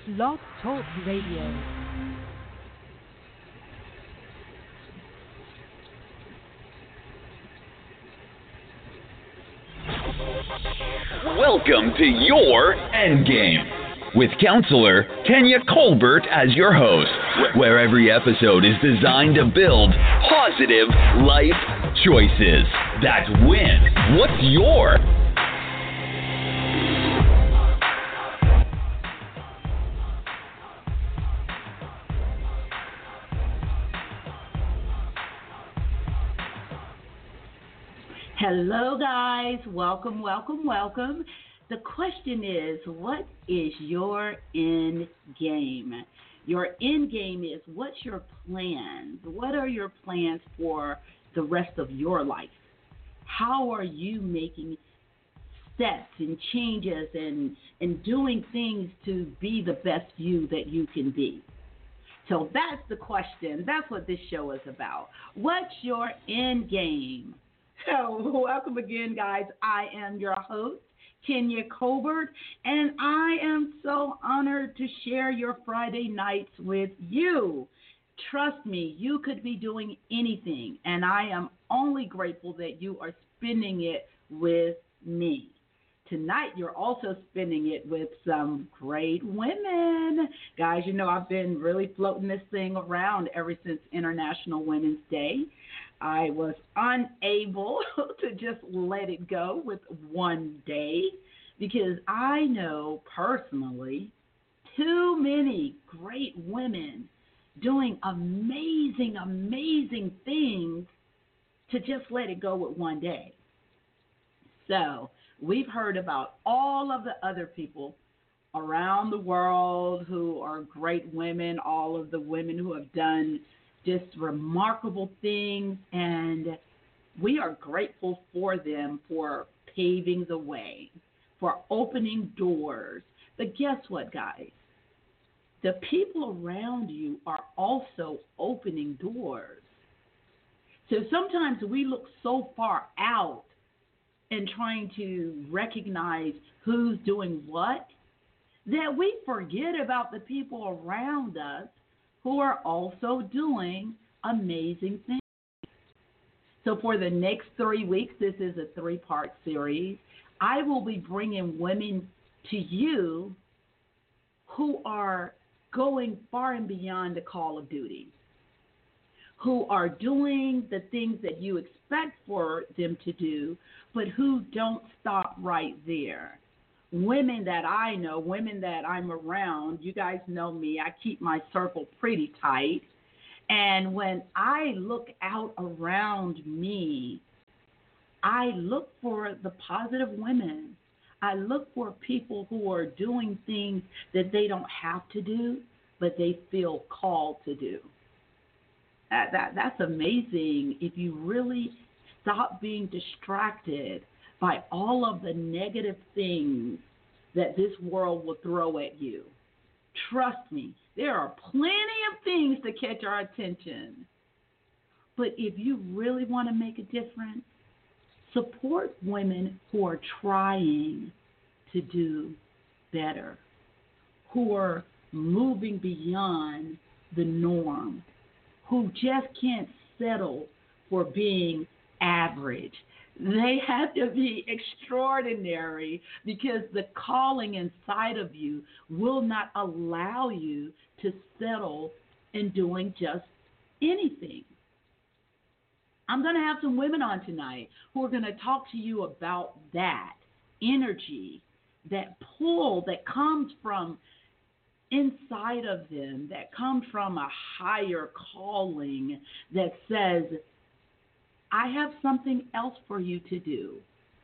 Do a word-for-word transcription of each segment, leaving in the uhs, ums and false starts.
Blog Talk Radio. Welcome to your Endgame with counselor Kenya Colbert as your host, where every episode is designed to build positive life choices that win. What's your? Hello, guys. Welcome, welcome, welcome. The question is, what is your end game? Your end game is, what's your plans? What are your plans for the rest of your life? How are you making steps and changes and, and doing things to be the best you that you can be? So that's the question. That's what this show is about. What's your end game? So welcome again, guys. I am your host, Kenya Colbert, and I am so honored to share your Friday nights with you. Trust me, you could be doing anything, and I am only grateful that you are spending it with me. Tonight, you're also spending it with some great women. Guys, you know I've been really floating this thing around ever since International Women's Day. I was unable to just let it go with one day because I know personally too many great women doing amazing, amazing things to just let it go with one day. So we've heard about all of the other people around the world who are great women, all of the women who have done just remarkable things, and we are grateful for them for paving the way, for opening doors. But guess what, guys? The people around you are also opening doors. So sometimes we look so far out and trying to recognize who's doing what that we forget about the people around us who are also doing amazing things. So for the next three weeks, this is a three-part series, I will be bringing women to you who are going far and beyond the call of duty, who are doing the things that you expect for them to do, but who don't stop right there. Women that I know, women that I'm around, you guys know me, I keep my circle pretty tight. And when I look out around me, I look for the positive women. I look for people who are doing things that they don't have to do, but they feel called to do. That, that, that's amazing if you really stop being distracted by all of the negative things that this world will throw at you. Trust me, there are plenty of things to catch our attention. But if you really want to make a difference, support women who are trying to do better, who are moving beyond the norm, who just can't settle for being average. They have to be extraordinary because the calling inside of you will not allow you to settle in doing just anything. I'm going to have some women on tonight who are going to talk to you about that energy, that pull that comes from inside of them, that comes from a higher calling that says, I have something else for you to do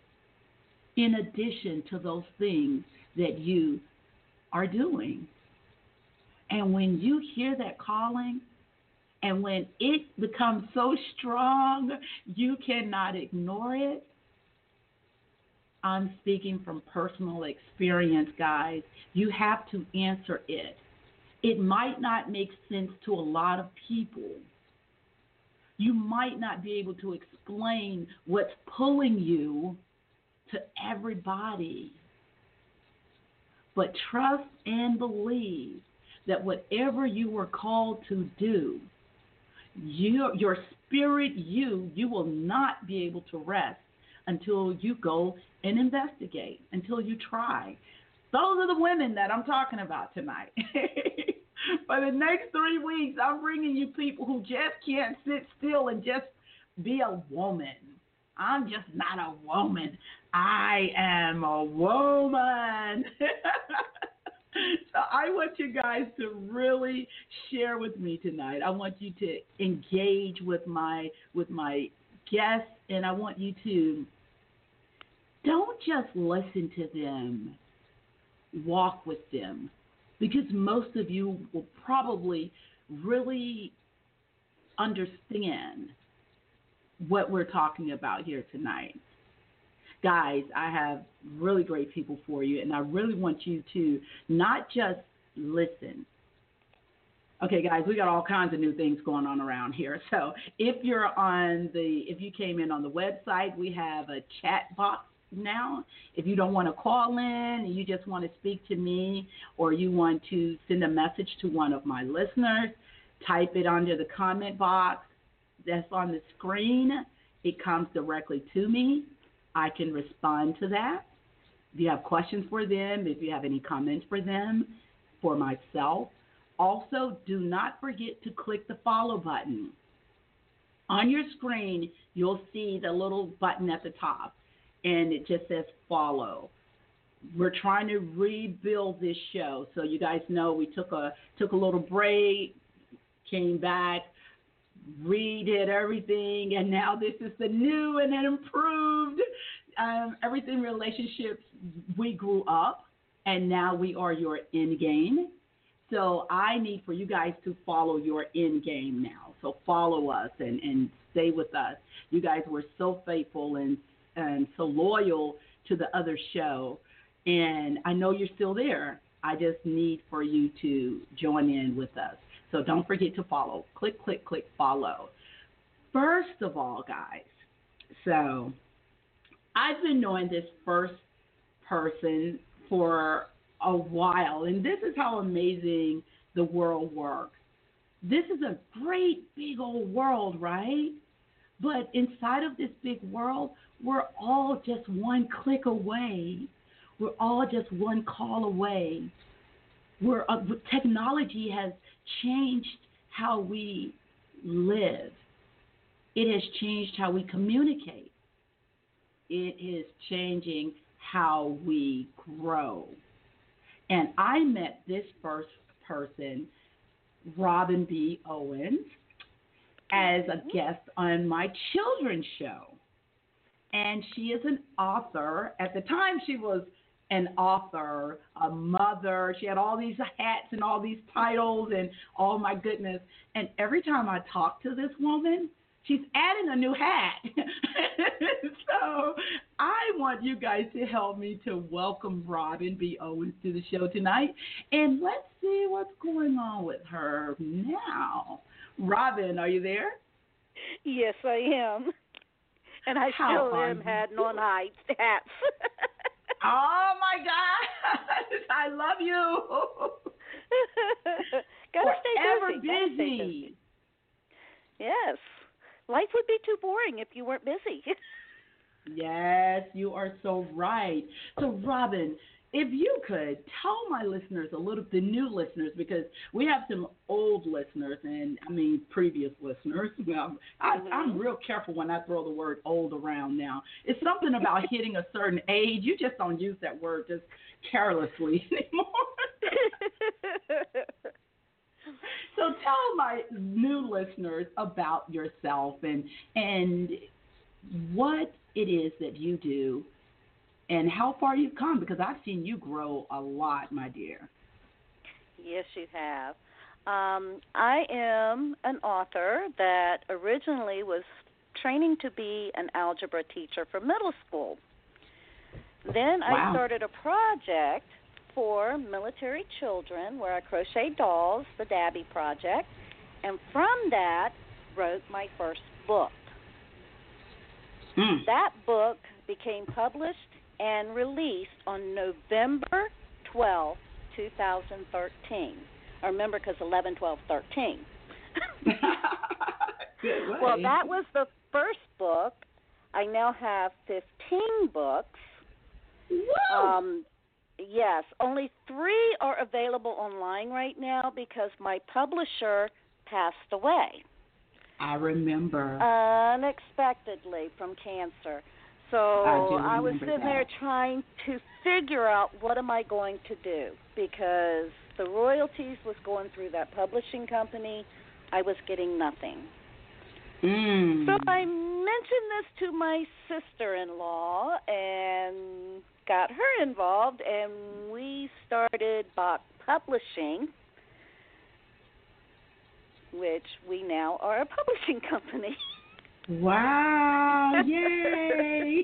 in addition to those things that you are doing. And when you hear that calling, and when it becomes so strong, you cannot ignore it. I'm speaking from personal experience, guys. You have to answer it. It might not make sense to a lot of people. You might not be able to explain what's pulling you to everybody. but trust and believe that whatever you were called to do, you, your spirit, you, you will not be able to rest until you go and investigate, until you try. Those are the women that I'm talking about tonight. For the next three weeks, I'm bringing you people who just can't sit still and just be a woman. I'm just not a woman. I am a woman. So I want you guys to really share with me tonight. I want you to engage with my with my guests, and I want you to don't just listen to them, walk with them, because most of you will probably really understand what we're talking about here tonight. Guys, I have really great people for you, and I really want you to not just listen. Okay, guys, we got all kinds of new things going on around here. So if you're on the, if you came in on the website, we have a chat box now. If you don't want to call in and you just want to speak to me, or you want to send a message to one of my listeners, type it under the comment box that's on the screen. It comes directly to me. I can respond to that. If you have questions for them, if you have any comments for them, for myself. Also, do not forget to click the follow button. On your screen, you'll see the little button at the top, and it just says follow. We're trying to rebuild this show. So you guys know we took a took a little break, came back, redid everything, and now this is the new and an improved um, everything relationships. We grew up, and now we are your end game. So I need for you guys to follow your end game now. So follow us and, and stay with us. You guys were so faithful and and so loyal to the other show, and I know you're still there. I just need for you to join in with us. So don't forget to follow. Click, click, click, follow. First of all, guys, so I've been knowing this first person for a while, and this is how amazing the world works. This is a great big old world, right? But inside of this big world, we're all just one click away. We're all just one call away. We're, uh, technology has changed how we live. It has changed how we communicate. It is changing how we grow. And I met this first person, Robin B. Owens, as a guest on my children's show. And she is an author. At the time, she was an author, a mother. She had all these hats and all these titles and, oh, my goodness. And every time I talk to this woman, she's adding a new hat. So I want you guys to help me to welcome Robin B. Owens to the show tonight. And let's see what's going on with her now. Robin, are you there? Yes, I am. And I How still am hatting on hats. Oh, my God. I love you. Gotta stay Forever busy. Gotta stay busy. busy. Yes. Life would be too boring if you weren't busy. Yes, you are so right. So, Robin, if you could tell my listeners a little, the new listeners, because we have some old listeners and, I mean, previous listeners. Well, I, Mm-hmm. I'm real careful when I throw the word old around now. It's something about hitting a certain age. You just don't use that word just carelessly anymore. So tell my new listeners about yourself and and what it is that you do and how far you've come, because I've seen you grow a lot, my dear. Yes, you have. Um, I am an author that originally was training to be an algebra teacher for middle school. Then I Wow. started a project for military children where I crochet dolls, the Dabby Project, and from that wrote my first book. Mm. That book became published and released on November twelfth, twenty thirteen. I remember because eleven, twelve, thirteen. Well, that was the first book. I now have fifteen books. Whoa. Um, yes, only three are available online right now because my publisher passed away. I remember. Unexpectedly from cancer. So I, I was sitting that. there trying to figure out what am I going to do because the royalties was going through that publishing company. I was getting nothing. Mm. So I mentioned this to my sister-in-law and got her involved, and we started Bach Publishing, which we now are a publishing company. Wow, yay!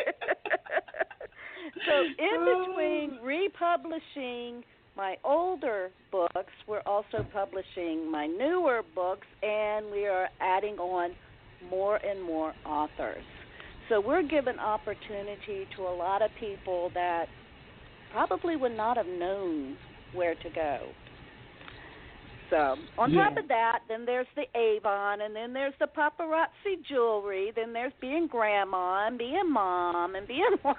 So in between republishing my older books, we're also publishing my newer books, and we are adding on more and more authors. So we're giving opportunity to a lot of people that probably would not have known where to go. So on yeah. top of that, then there's the Avon, and then there's the paparazzi jewelry, then there's being grandma and being mom and being wife.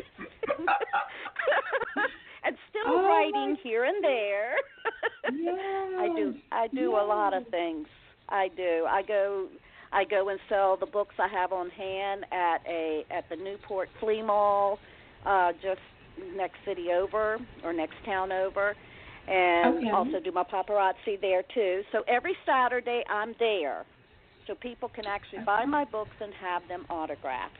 And still oh writing here and there. Yes. I do I do yes. a lot of things. I do. I go I go and sell the books I have on hand at a at the Newport Flea Mall, uh, just next city over or next town over. And okay. also do my paparazzi there too. So every Saturday I'm there. So people can actually okay. buy my books and have them autographed.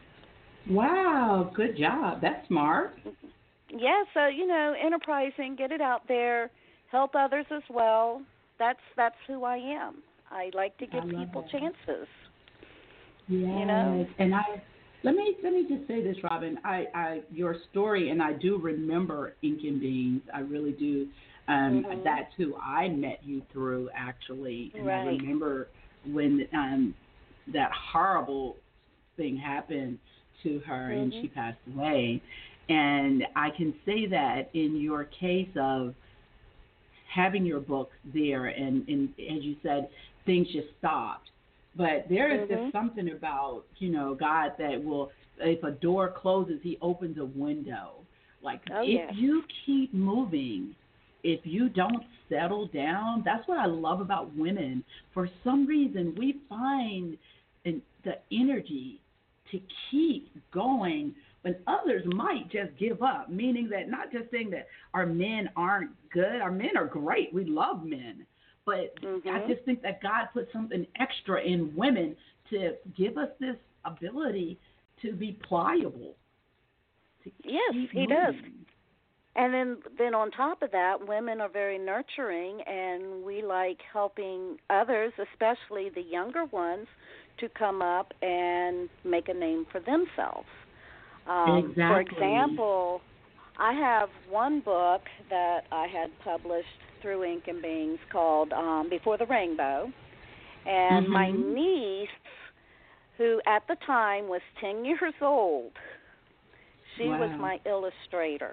Wow, good job. That's smart. Yeah, so, you know, enterprising, get it out there, help others as well. That's that's who I am. I like to give people that. chances. Yes. You know? And I let me let me just say this, Robin. I, I your story, and I do remember Ink and Beans. I really do. Um, mm-hmm. That's who I met you through, actually. And right. I remember when um, that horrible thing happened to her mm-hmm. and she passed away. And I can say that in your case of having your book there, and, and as you said, things just stopped. But there is mm-hmm. just something about, you know, God that will, if a door closes, he opens a window. Like, oh, if yes. you keep moving, if you don't settle down, that's what I love about women. For some reason, we find in the energy to keep going when others might just give up, meaning that not just saying that our men aren't good. Our men are great. We love men. But mm-hmm. I just think that God put something extra in women to give us this ability to be pliable. To yes, keep he moving. does. And then, then on top of that, women are very nurturing, and we like helping others, especially the younger ones, to come up and make a name for themselves. Um, exactly. For example, I have one book that I had published through Ink and Beans called um, Before the Rainbow, and mm-hmm. my niece, who at the time was ten years old, she wow. was my illustrator.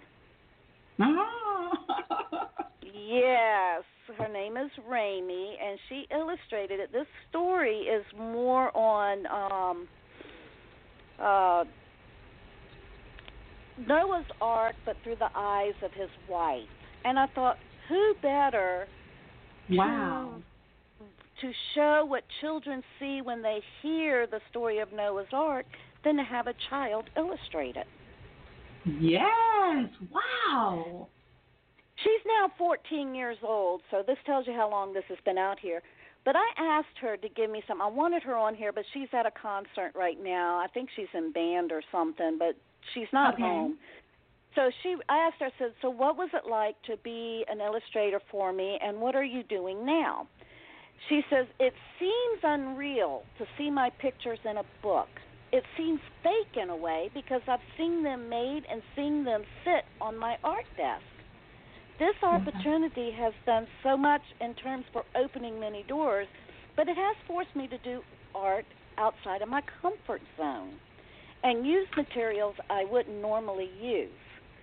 Ah. Yes, her name is Raimi, and she illustrated it. This story is more on um, uh, Noah's Ark, but through the eyes of his wife. And I thought, who better wow. to, to show what children see when they hear the story of Noah's Ark than to have a child illustrate it? Yes, wow. She's now fourteen years old, so this tells you how long this has been out here. But I asked her to give me some. I wanted her on here, but she's at a concert right now. I think she's in band or something, but she's not okay. home. So she, I asked her, I said, so what was it like to be an illustrator for me, and what are you doing now? She says, it seems unreal to see my pictures in a book. It seems fake in a way because I've seen them made and seen them sit on my art desk. This opportunity has done so much in terms for opening many doors, but it has forced me to do art outside of my comfort zone and use materials I wouldn't normally use.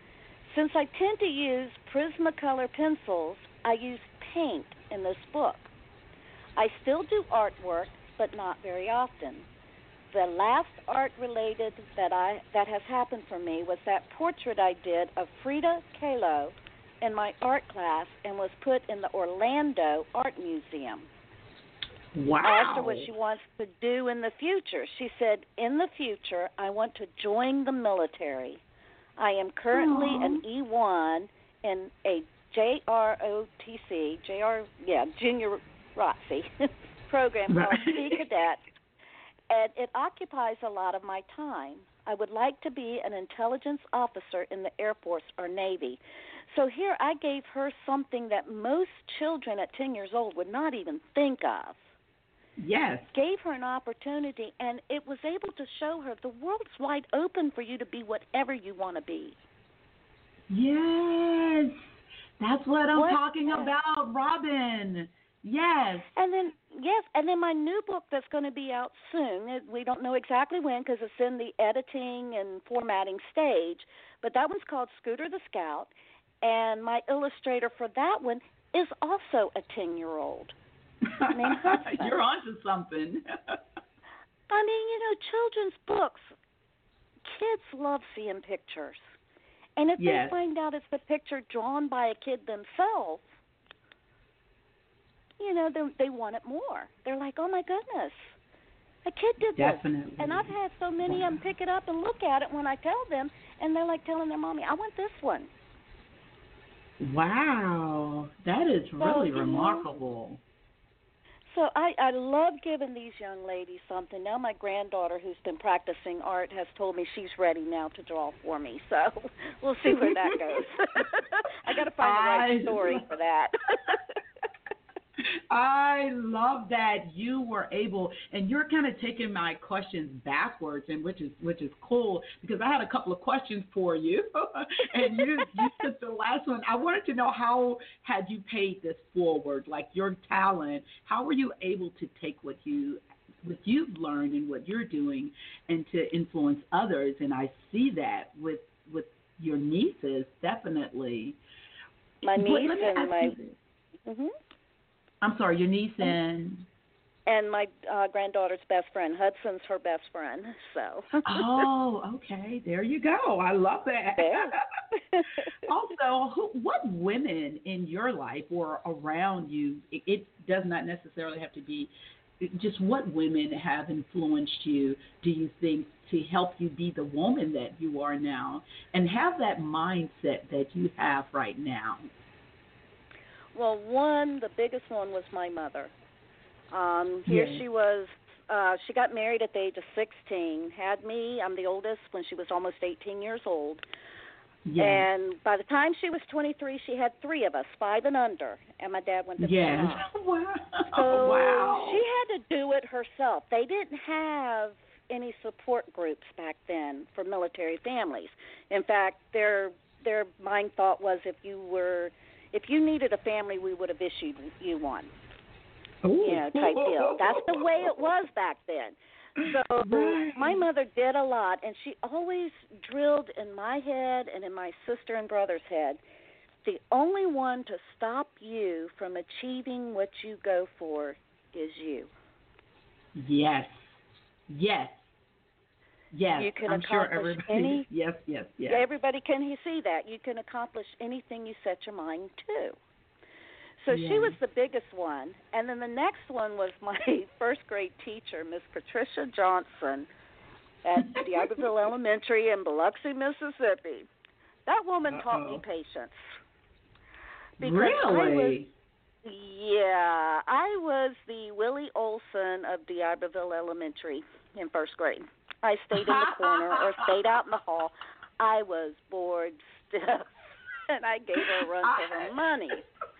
Since I tend to use Prismacolor pencils, I use paint in this book. I still do artwork, but not very often. The last art related that I that has happened for me was that portrait I did of Frida Kahlo in my art class and was put in the Orlando Art Museum. Wow. I asked her what she wants to do in the future. She said, in the future, I want to join the military. I am currently Aww. an E one in a J R O T C, J R, yeah, Junior R O T C program called Right. Sea Cadet, and it occupies a lot of my time. I would like to be an intelligence officer in the Air Force or Navy. So here I gave her something that most children at ten years old would not even think of. Yes. Gave her an opportunity, and it was able to show her the world's wide open for you to be whatever you want to be. Yes. That's what I'm What? talking about, Robin. Yes. And then, yes, and then my new book that's going to be out soon, it- we don't know exactly when because it's in the editing and formatting stage, but that one's called Scooter the Scout, and my illustrator for that one is also a ten-year-old. named Hudson. You're onto something. I mean, you know, children's books, kids love seeing pictures. And if Yes. they find out it's the picture drawn by a kid themselves, you know, they they want it more. They're like, oh, my goodness, a kid did Definitely. this. And I've had so many of them pick it up and look at it when I tell them, and they're like telling their mommy, I want this one. Wow. That is really you know, remarkable. So I, I love giving these young ladies something. Now my granddaughter, who's been practicing art, has told me she's ready now to draw for me. So we'll see where that goes. I got to find the right I story for that. I love that you were able, and you're kind of taking my questions backwards, and which is which is cool because I had a couple of questions for you, and you you took the last one. I wanted to know how had you paid this forward, like your talent. How were you able to take what you what you've learned and what you're doing, and to influence others? And I see that with with your nieces, definitely. My But niece let me and ask my. you this. Mhm. I'm sorry, your niece and And my uh, granddaughter's best friend. Hudson's her best friend. So. oh, okay, there you go. I love that. There. Also, who, what women in your life or around you? It, it does not necessarily have to be. Just what women have influenced you? Do you think to help you be the woman that you are now, and have that mindset that you have right now? Well, one, the biggest one was my mother. Um, here Yes. she was, uh, she got married at the age of sixteen, had me, I'm the oldest, when she was almost eighteen years old. Yes. And by the time she was twenty-three, she had three of us, five and under, and my dad went to Yes. Vietnam. Wow. So wow. she had to do it herself. They didn't have any support groups back then for military families. In fact, their their mind thought was if you were if you needed a family, we would have issued you one. Ooh. You know, type deal. That's the way it was back then. So Right. my mother did a lot, and she always drilled in my head and in my sister and brother's head, the only one to stop you from achieving what you go for is you. Yes. Yes. Yes. You can I'm sure accomplish everybody. any- Yes. Yes. Yes. Everybody can see that. You can accomplish anything you set your mind to. So Yeah. she was the biggest one. And then the next one was my first grade teacher, Miss Patricia Johnson, at D'Iberville Elementary in Biloxi, Mississippi. That woman Uh-oh. taught me patience. Because Really? I was, yeah, I was the Willie Olson of D'Iberville Elementary in first grade. I stayed in the corner or stayed out in the hall. I was bored stiff, and I gave her a run for her money.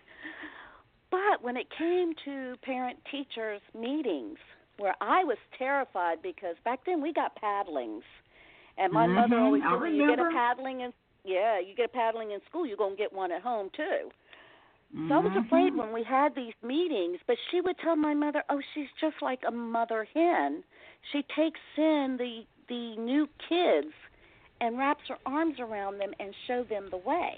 But when it came to parent-teachers meetings, where I was terrified because back then we got paddlings, and my Mhm, mother always I told me, you get a remember. paddling in, yeah, you get a paddling in school, you're going to get one at home too. So I was afraid Mhm. when we had these meetings, but she would tell my mother, oh, she's just like a mother hen. She takes in the the new kids and wraps her arms around them and show them the way.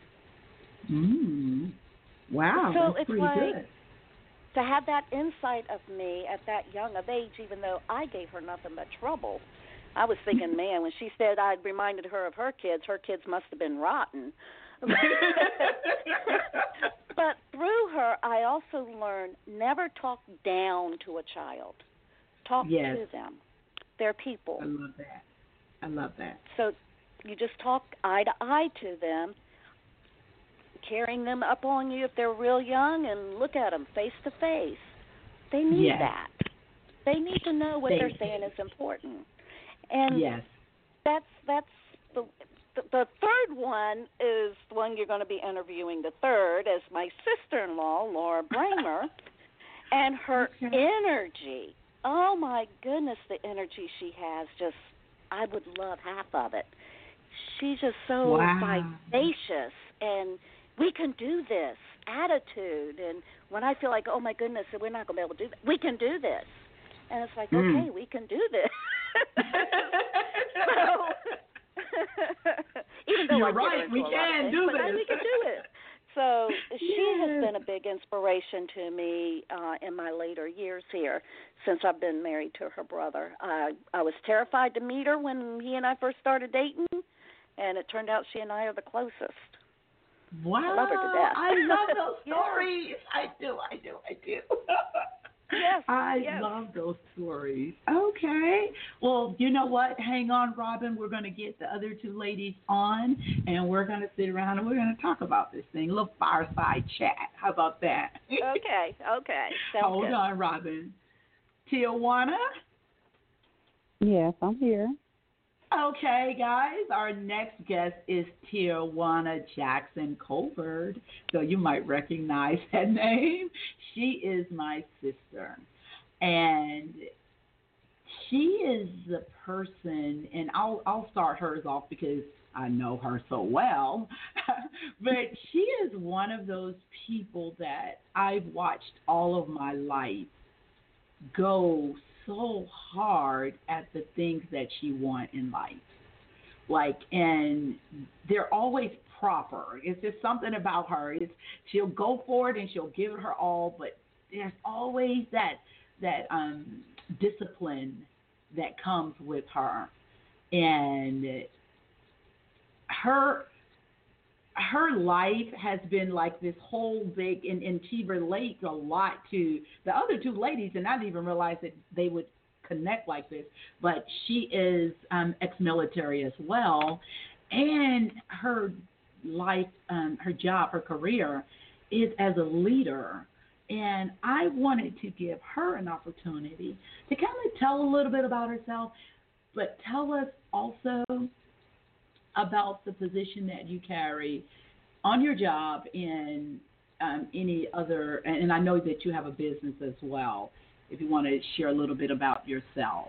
Mm. Wow, so that's it's pretty like, good. To have that insight of me at that young of age, even though I gave her nothing but trouble, I was thinking, man, when she said I'd reminded her of her kids, her kids must have been rotten. But through her, I also learned never talk down to a child. Talk yes. to them. They're people. I love that. I love that. So you just talk eye to eye to them, carrying them up on you if they're real young, and look at them face to face. They need yes. that. They need to know what they they're saying is important. And yes. that's that's the, the the third one is the one you're going to be interviewing. The third is my sister-in-law, Laura Bramer, and her okay. energy. Oh my goodness, the energy she has! Just I would love half of it. She's just so wow. vivacious, and we can do this attitude. And when I feel like, oh my goodness, we're not going to be able to do that, we can do this. And it's like, mm. okay, we can do this. so, even though You're I right, we can things, do but this. We can do it. So she yes. has been a big inspiration to me uh, in my later years here since I've been married to her brother. I I was terrified to meet her when he and I first started dating, and it turned out she and I are the closest. Wow. I love her to death. I love those yeah. stories. I do, I do, I do. Yes, I yes. love those stories. Okay. Well, you know what? Hang on, Robin. We're going to get the other two ladies on, and we're going to sit around and we're going to talk about this thing. A little fireside chat. How about that? Okay, okay. Sounds Hold good. on, Robin. Tijuana? Yes, I'm here. Okay, guys, our next guest is Tijuana Jackson Colbert, so you might recognize that name. She is my sister, and she is the person, and I'll I'll start hers off because I know her so well, but she is one of those people that I've watched all of my life go so hard at the things that she wants in life. Like, and they're always proper. It's just something about her. It's, she'll go for it and she'll give it her all, but there's always that that um, discipline that comes with her. And her her life has been like this whole big, and, and she relates a lot to the other two ladies, and I didn't even realize that they would connect like this, but she is um, ex-military as well, and her life, um, her job, her career is as a leader, and I wanted to give her an opportunity to kind of tell a little bit about herself, but tell us also about the position that you carry on your job and um, any other, and I know that you have a business as well, if you want to share a little bit about yourself.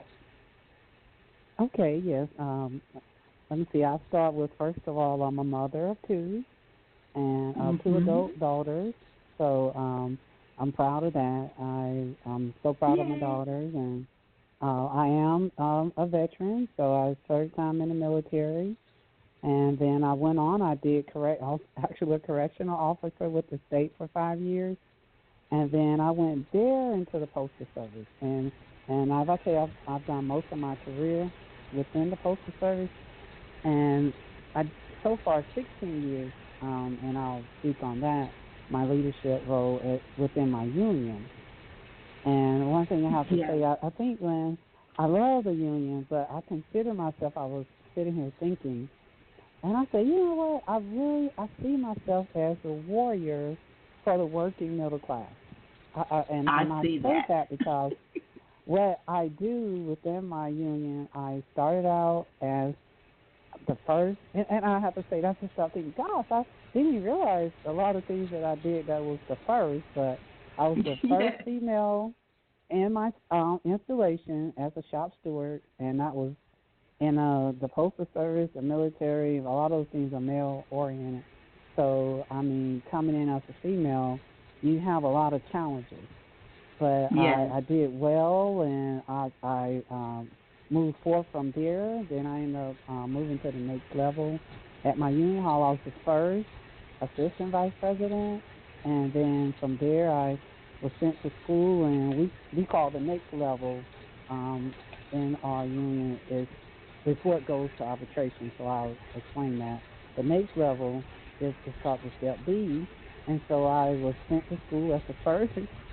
Okay, yes. Um, let me see. I'll start with, first of all, I'm a mother of two and uh, mm-hmm. two adult daughters, so um, I'm proud of that. I, I'm so proud Yay. of my daughters, and uh, I am um, a veteran, so I served time in the military. And then I went on. I did correct, actually a correctional officer with the state for five years. And then I went there into the Postal Service. And and as I say, I've, I've done most of my career within the Postal Service. And I so far sixteen years, um, and I'll speak on that, my leadership role at, within my union. And one thing I have to yeah. say, I, I think when I love the union, but I consider myself, I was sitting here thinking, and I said, you know what, I really, I see myself as a warrior for the working middle class. I, I, and, I and I see say that. that because what I do within my union, I started out as the first, and, and I have to say, that's just something, gosh, I didn't even realize a lot of things that I did that was the first, but I was the first yeah. female in my um, installation as a shop steward, and that was in uh, the Postal Service, the military. A lot of those things are male-oriented. So, I mean, coming in as a female, you have a lot of challenges. But yeah. I, I did well, and I, I um, moved forth from there. Then I ended up uh, moving to the next level. At my union hall, I was the first assistant vice president, and then from there I was sent to school, and we we call the next level um, in our union is before it goes to arbitration. So I'll explain that. The next level is, is called the step B, and so I was sent to school as the first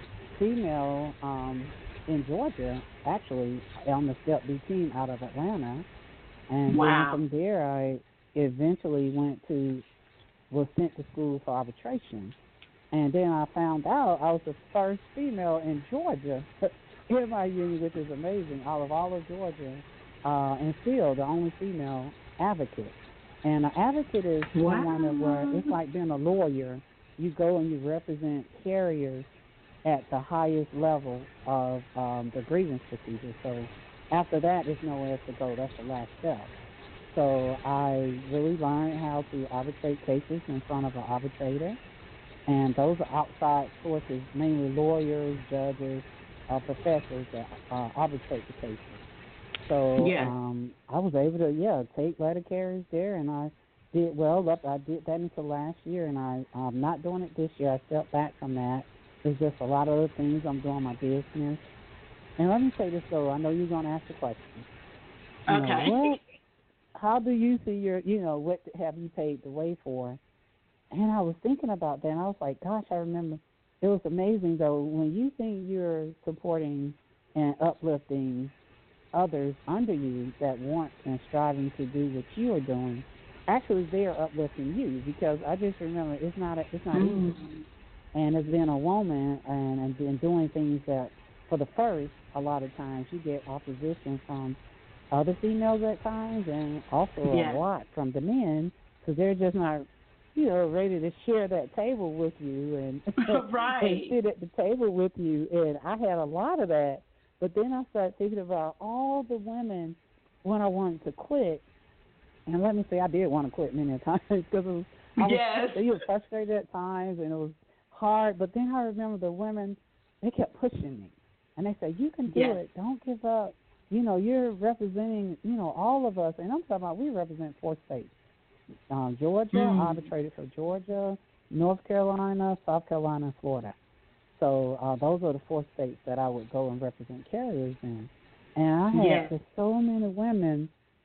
female um, in Georgia, actually on the step B team out of Atlanta, and wow. then from there I eventually went to was sent to school for arbitration. And then I found out I was the first female in Georgia in my union, which is amazing, out of all of Georgia, uh, and still the only female advocate. And an advocate is wow. someone that where it's like being a lawyer. You go and you represent carriers at the highest level of um, the grievance procedure. So after that, there's nowhere else to go. That's the last step. So I really learned how to arbitrate cases in front of an arbitrator. And those are outside sources, mainly lawyers, judges, uh, professors that uh, arbitrate the cases. So yeah. um, I was able to, yeah, take letter carriers there, and I did well. Up, I did that until last year, and I, I'm not doing it this year. I stepped back from that. There's just a lot of other things. I'm doing my business. And let me say this, though. I know you're going to ask the question. You okay. Know, what, how do you see your, you know, what have you paved the way for? And I was thinking about that, and I was like, gosh, I remember it was amazing, though, when you think you're supporting and uplifting others under you that want and striving to do what you are doing, actually they are uplifting you, because I just remember it's not a, it's not mm. easy. And as being a woman and, and been doing things that, for the first, a lot of times you get opposition from other females at times, and also yeah. a lot from the men, because they're just not, you know, ready to share that table with you and, right. and sit at the table with you. And I had a lot of that. But then I started thinking about all the women when I wanted to quit. And let me say, I did want to quit many times because it was, I was, yes. you were frustrated at times and it was hard. But then I remember the women, they kept pushing me. And they said, you can do yes. it. Don't give up. You know, you're representing, you know, all of us. And I'm talking about we represent four states. Um, Georgia, mm. arbitrated for Georgia, North Carolina, South Carolina, and Florida. So uh, those are the four states that I would go and represent carriers in. And I had yes. just so many women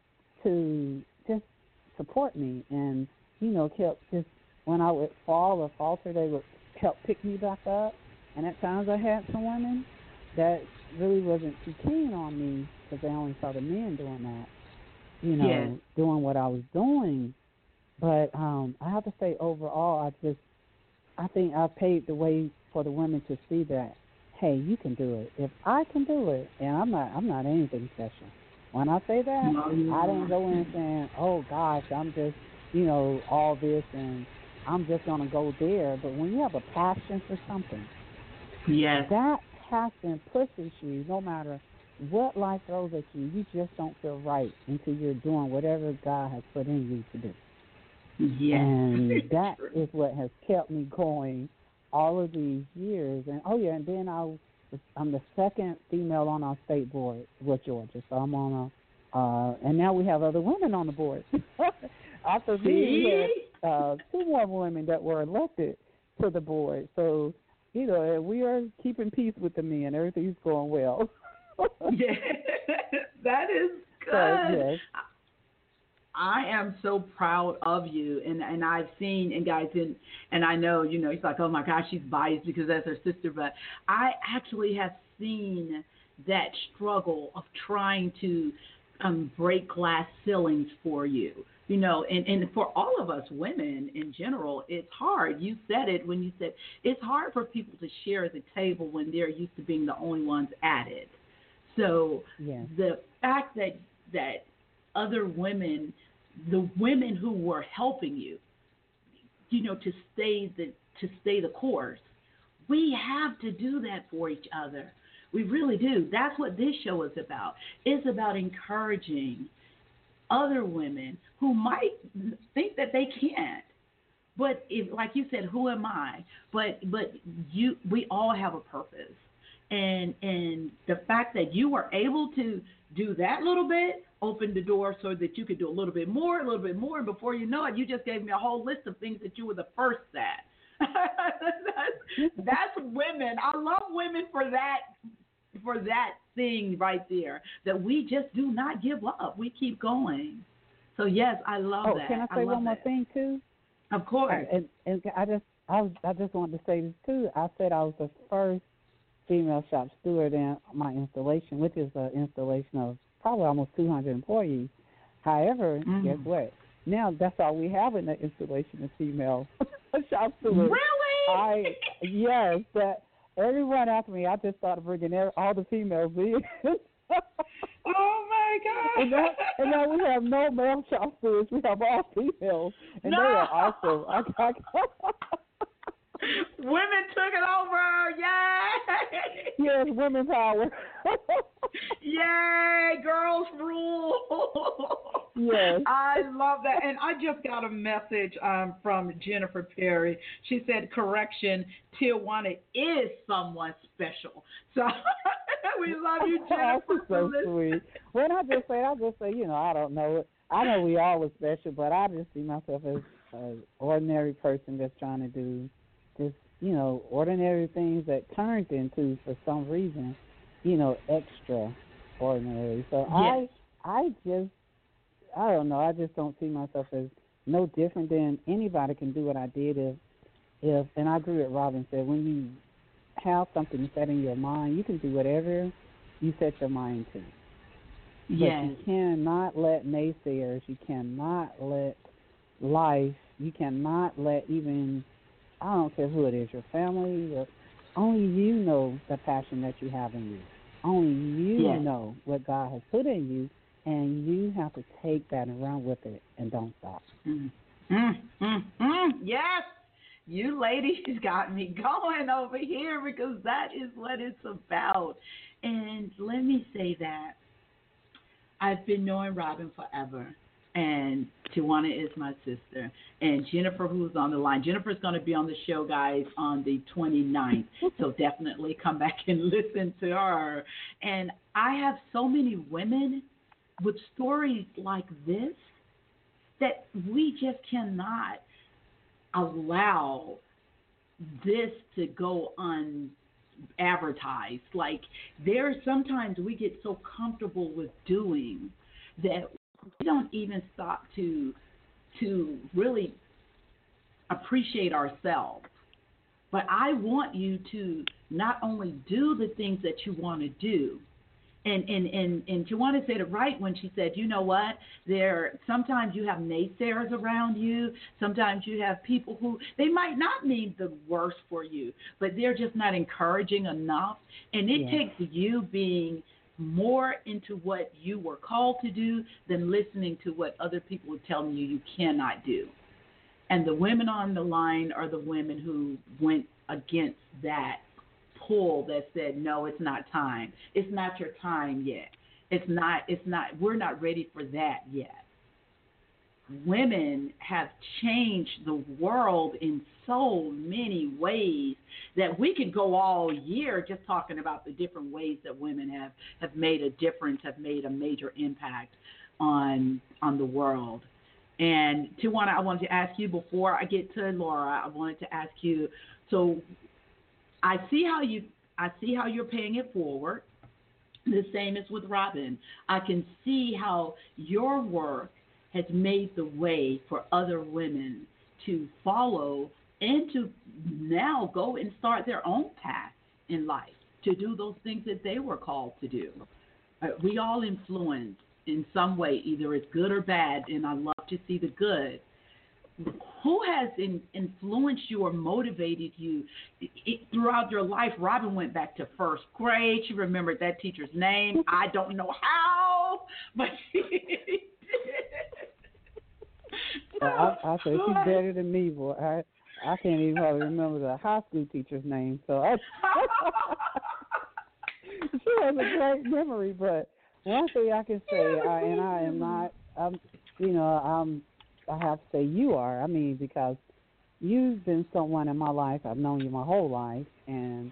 to just support me and, you know, kept just, when I would fall or falter, they would help pick me back up. And at times I had some women that really wasn't too keen on me because they only saw the men doing that, you know, yes. doing what I was doing. But um, I have to say, overall, I just, I think I paved the way for the women to see that, hey, you can do it. If I can do it, and I'm not, I'm not anything special. When I say that, no, I didn't go in saying, oh gosh, I'm just, you know, all this, and I'm just gonna go there. But when you have a passion for something, yes. that passion pushes you, no matter what life throws at you. You just don't feel right until you're doing whatever God has put in you to do. Yes. And that is what has kept me going all of these years. And, oh, yeah, and then I, I'm the second female on our state board with Georgia. So I'm on a, uh, and now we have other women on the board. After me, we had uh, two more women that were elected to the board. So, you know, we are keeping peace with the men. Everything's going well. Yes, that is good. So, yes. I am so proud of you, and, and I've seen, and guys, and, and I know, you know, he's like, oh my gosh, she's biased because that's her sister, but I actually have seen that struggle of trying to um, break glass ceilings for you, you know, and, and for all of us women in general, it's hard. You said it when you said it's hard for people to share the table when they're used to being the only ones at it. So yes. the fact that that other women, the women who were helping you, you know, to stay the to stay the course, we have to do that for each other. We really do. That's what this show is about. It's about encouraging other women who might think that they can't. But if, like you said, who am I? But but you, we all have a purpose. And and the fact that you were able to do that little bit opened the door so that you could do a little bit more, a little bit more, and before you know it, you just gave me a whole list of things that you were the first at. that's, that's women. I love women for that, for that thing right there, that we just do not give up. We keep going. So yes, I love oh, that. Can I say I one more that. thing too? Of course. And, and I just I was, I just wanted to say this too. I said I was the first female shop steward in my installation, which is an installation of probably almost two hundred employees. However, mm. guess what? Now that's all we have in the installation is female shop stewards. Really? I yes, that everyone after me. I just started bringing all the females in. Oh my God! And now, and now we have no male shop stewards. We have all females, and no! they are awesome. I, I, Women took it over! Yay! Yes, women power. Yay! Girls rule! Yes. I love that. And I just got a message um, from Jennifer Perry. She said, correction, Tijuana is someone special. So we love you, Jennifer. That's so sweet. When I just say, I just say, you know, I don't know. I know we all are special, but I just see myself as an ordinary person that's trying to do just, you know, ordinary things that turns into, for some reason, you know, extraordinary. So yes. I, I just, I don't know. I just don't see myself as no different than anybody can do what I did if, if, and I agree with Robin said, when you have something set in your mind, you can do whatever you set your mind to. Yes. But you cannot let naysayers, you cannot let life, you cannot let even, I don't care who it is, your family, your, only you know the passion that you have in you. Only you yes. know what God has put in you, and you have to take that and run with it and don't stop. Mm, mm, mm, mm. Yes. You ladies got me going over here because that is what it's about. And let me say that I've been knowing Robin forever, and Tijuana is my sister. And Jennifer, who's on the line, Jennifer's going to be on the show, guys, on the twenty-ninth, so definitely come back and listen to her. And I have so many women with stories like this that we just cannot allow this to go unadvertised. Like, there's sometimes we get so comfortable with doing that we don't even stop to to really appreciate ourselves. But I want you to not only do the things that you want to do. And and and and Tijuana said it right when she said, you know what? There sometimes you have naysayers around you. Sometimes you have people who they might not mean the worst for you, but they're just not encouraging enough. And it yeah. takes you being more into what you were called to do than listening to what other people are telling you you cannot do. And the women on the line are the women who went against that pull that said, no, it's not time. It's not your time yet. It's not, it's not, we're not ready for that yet. Women have changed the world in so many ways that we could go all year just talking about the different ways that women have, have made a difference, have made a major impact on on the world. And Tijuana, I wanted to ask you before I get to Laura, I wanted to ask you, so I see how you I see how you're paying it forward. The same as with Robin. I can see how your work has made the way for other women to follow and to now go and start their own path in life, to do those things that they were called to do. Uh, we all influence in some way, either it's good or bad, and I love to see the good. Who has in, influenced you or motivated you it, it, throughout your life? Robin went back to first grade. She remembered that teacher's name. I don't know how, but she did. I, I say she's better than me, boy. I I can't even hardly remember the high school teacher's name. So I, she has a great memory. But one thing I can say, I, and I am not, I'm, you know, I'm. I have to say you are. I mean, because you've been someone in my life. I've known you my whole life, and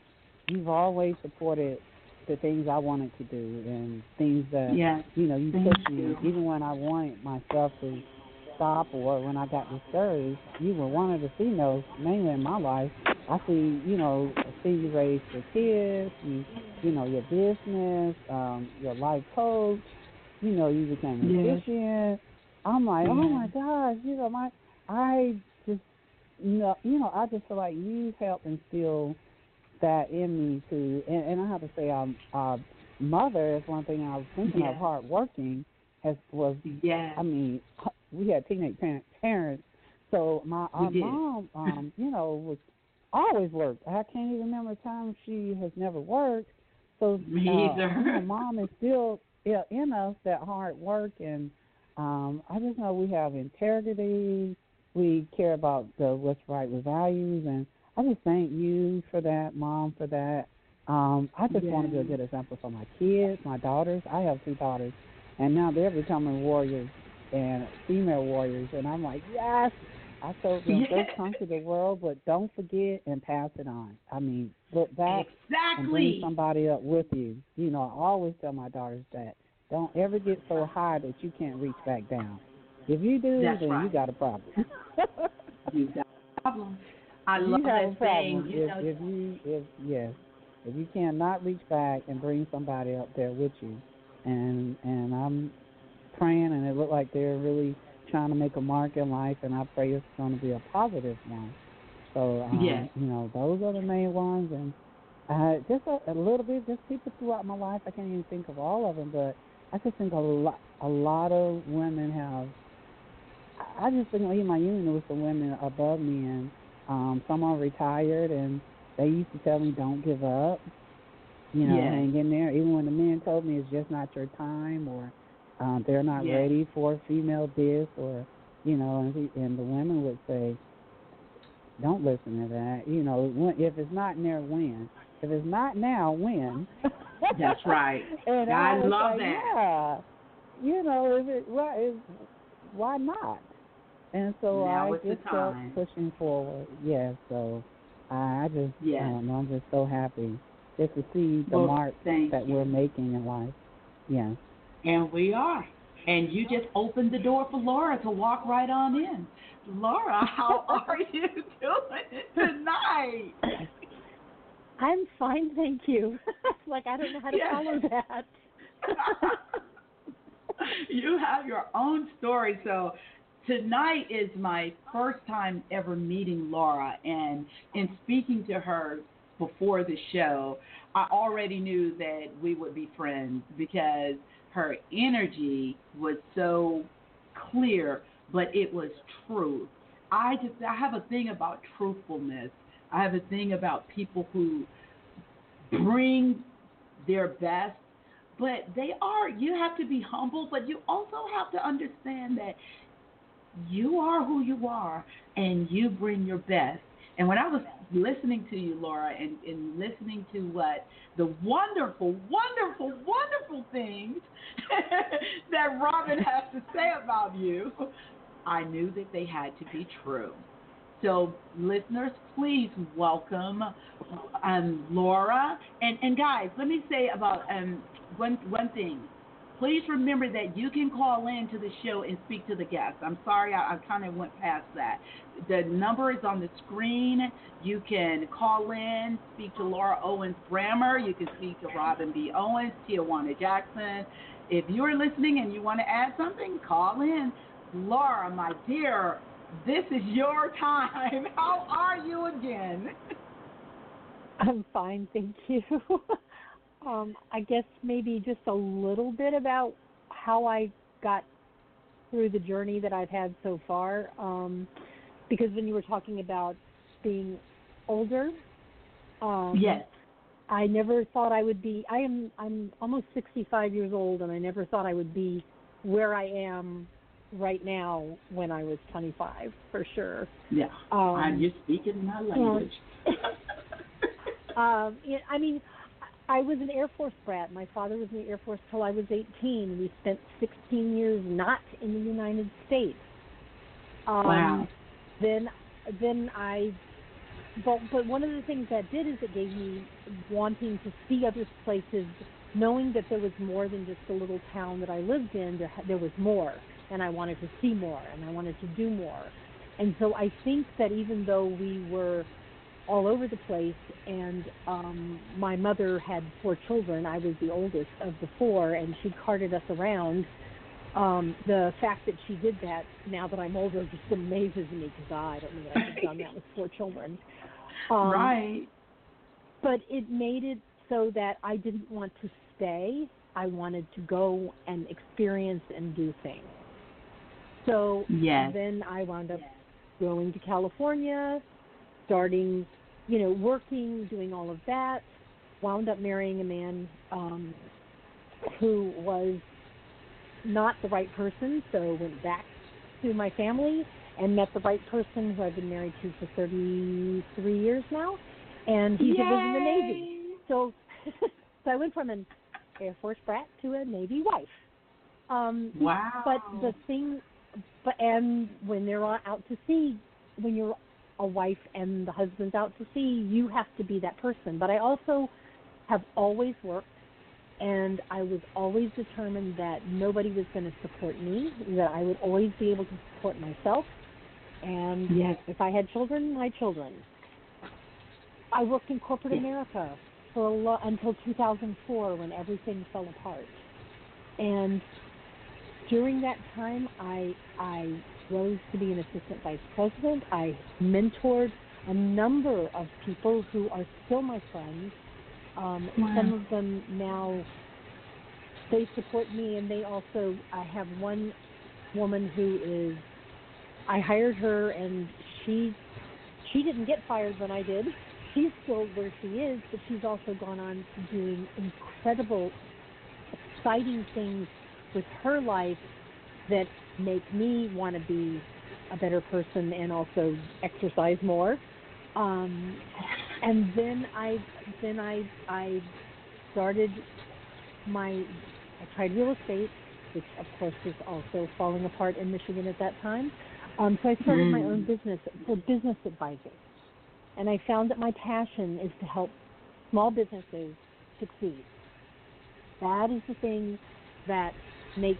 you've always supported the things I wanted to do and things that, Yes. you know, you Thank pushed me. you. Even when I wanted myself to stop or when I got discouraged, you were one of the females, mainly in my life. I see, you know, I see you raise your kids, you, you know, your business, um, your life coach, you know, you became a Yes. musician. I'm like, oh Yes. my gosh, you know, my, I just, you know, you know, I just feel like you've helped instill that in me too. And, and I have to say, um, uh, mother is one thing I was thinking Yes. of. Hard working has was, Yes. I mean, we had teenage parent, parents, so my our We did. mom, um, you know, was always worked. I can't even remember a time she has never worked. So Me uh, either. you know, mom is still yeah, in us that hard work, and um, I just know we have integrity. We care about the what's right with values, and I just thank you for that, Mom, for that. Um, I just want to be a Yes. good example for my kids, my daughters. I have two daughters, and now they're becoming warriors and female warriors, and I'm like, yes. I told them, go Yes. conquer the world, but don't forget and pass it on. I mean, look back and bring Exactly. somebody up with you. You know, I always tell my daughters that. Don't ever get so high that you can't reach back down. If you do, That's then right. you got a problem. You got a problem. I you love have a that problem saying. You if know, if you if yes if you cannot reach back and bring somebody up there with you, and and I'm praying, and it looked like they're really trying to make a mark in life, and I pray it's going to be a positive one. So um, yes. you know, those are the main ones, and uh, just a, a little bit, just people throughout my life. I can't even think of all of them, but I just think a lot a lot of women have. I just think even my union there was some women above me, and um, some are retired, and they used to tell me, don't give up, you know, Yes. hang in there. Even when the men told me it's just not your time, or um, they're not Yes. ready for female this, or, you know, and, he, and the women would say, don't listen to that. You know, when, if it's not near, when? If it's not now, when? That's right. And I I was love like, that. yeah, you know, if it, well, if, why not? And so Now I is the just kept time. pushing forward. Yeah, so I just, Yes. um, I'm just so happy just to see the Well, mark thank that you. we're making in life. Yeah. And we are. And you just opened the door for Laura to walk right on in. Laura, how are you doing tonight? I'm fine, thank you. Like, I don't know how to Yes. follow that. You have your own story. So tonight is my first time ever meeting Laura, and in speaking to her before the show, I already knew that we would be friends because her energy was so clear, but it was true. I just I have a thing about truthfulness. I have a thing about people who bring their best, but they are, you have to be humble, but you also have to understand that you are who you are and you bring your best. And when I was listening to you, Laura, and, and listening to what the wonderful, wonderful, wonderful things that Robin has to say about you, I knew that they had to be true. So, listeners, please welcome um, Laura. And, and guys, let me say about um, one one thing. Please remember that you can call in to the show and speak to the guests. I'm sorry, I, I kind of went past that. The number is on the screen. You can call in, speak to Laura Owens Brammer. You can speak to Robin B. Owens, Tijuana Jackson. If you're listening and you want to add something, call in. Laura, my dear, this is your time. How are you again? I'm fine, thank you. um, I guess maybe just a little bit about how I got through the journey that I've had so far. Um, because when you were talking about being older, um, yes. I never thought I would be. I am. I'm almost sixty-five years old, and I never thought I would be where I am right now when I was twenty-five, for sure. Yeah, um, and you're speaking my language. um, it, I mean, I was an Air Force brat. My father was in the Air Force till I was eighteen. We spent sixteen years not in the United States. Um, Wow. Then, then I but but one of the things that did is it gave me wanting to see other places, knowing that there was more than just the little town that I lived in. There there was more, and I wanted to see more, and I wanted to do more. And so I think that even though we were all over the place, and um, my mother had four children, I was the oldest of the four, and she carted us around. Um, the fact that she did that, now that I'm older, just amazes me, because I don't know that I could have done that with four children. Um, right. But it made it so that I didn't want to stay. I wanted to go and experience and do things. So yes. then I wound up going to California, starting, you know, working, doing all of that, wound up marrying a man um, who was not the right person, so went back to my family and met the right person who I've been married to for thirty-three years now, and he's Yay! was in the Navy. So, so I went from an Air Force brat to a Navy wife. Um, wow. But the thing, but and when they're out to sea, when you're a wife and the husband's out to sea, you have to be that person. But I also have always worked, and I was always determined that nobody was going to support me, that I would always be able to support myself. And yes. if I had children, my children. I worked in corporate yes. America for a lo- until two thousand four, when everything fell apart. And during that time, I I rose to be an assistant vice president. I mentored a number of people who are still my friends. Um, wow. Some of them now, they support me, and they also, I have one woman who is, I hired her, and she she didn't get fired when I did. She's still where she is, but she's also gone on to doing incredible, exciting things with her life that make me want to be a better person and also exercise more. Um, and then I then I I started my I tried real estate, which of course was also falling apart in Michigan at that time. Um, so I started mm. my own business for business advising, and I found that my passion is to help small businesses succeed. That is the thing that makes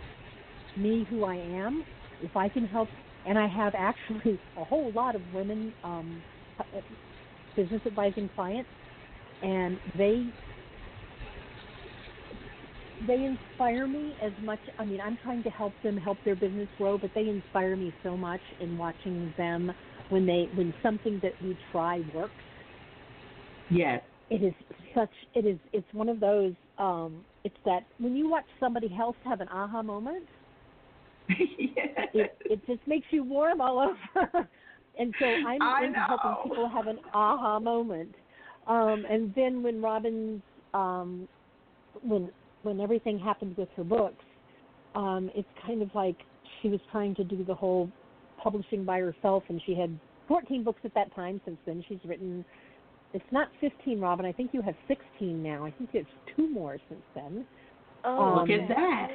me who I am. If I can help, and I have actually a whole lot of women um, business advising clients, and they they inspire me as much. I mean, I'm trying to help them help their business grow, but they inspire me so much in watching them when they when something that we try works. Yes. It is such. It is. It's one of those. Um, it's that when you watch somebody else have an aha moment, yes. it, it just makes you warm all over. And so I'm I into know. helping people have an aha moment. Um, and then when Robin, um, when when everything happened with her books, um, it's kind of like she was trying to do the whole publishing by herself, and she had fourteen books at that time. Since then, she's written. It's not fifteen, Robin. I think you have sixteen now. I think it's two more since then. Oh, um, look at that.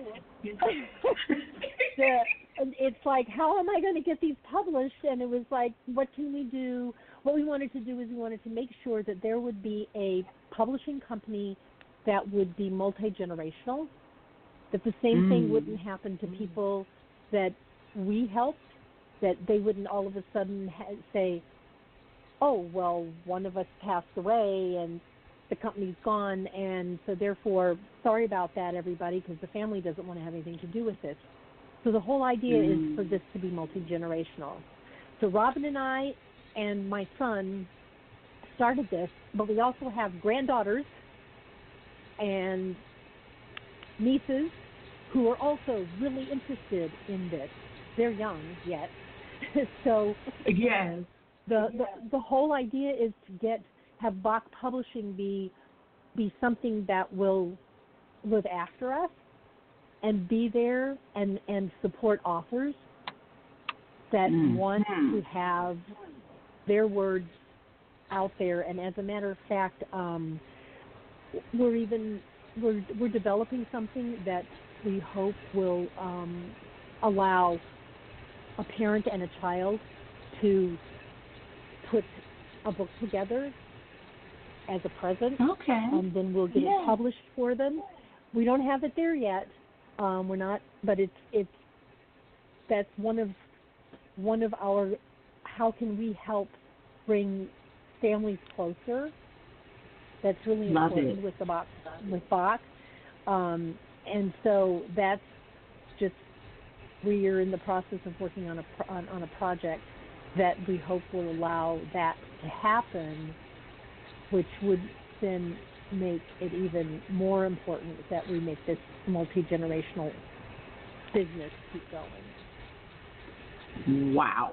the, it's like, how am I going to get these published? And it was like, what can we do? What we wanted to do is we wanted to make sure that there would be a publishing company that would be multi-generational, that the same mm. thing wouldn't happen to people that we helped, that they wouldn't all of a sudden ha- say, oh, well, one of us passed away and the company's gone, and so therefore, sorry about that, everybody, because the family doesn't want to have anything to do with this. So the whole idea mm. is for this to be multi-generational. So Robin and I and my son started this, but we also have granddaughters and nieces who are also really interested in this. They're young yet. so yes. the, the the whole idea is to get have Bach Publishing be be something that will live after us and be there and, and support authors that mm. want to have their words out there. And as a matter of fact, um, we're even we're we're developing something that we hope will um, allow a parent and a child to put a book together as a present, Okay. and then we'll get Yeah. it published for them. We don't have it there yet. Um, we're not, but it's it's that's one of one of our. How can we help bring families closer? That's really Love important it. with the box with Box, um, and so that's just we are in the process of working on a pro- on, on a project that we hope will allow that to happen, which would then make it even more important that we make this multi-generational business keep going. Wow.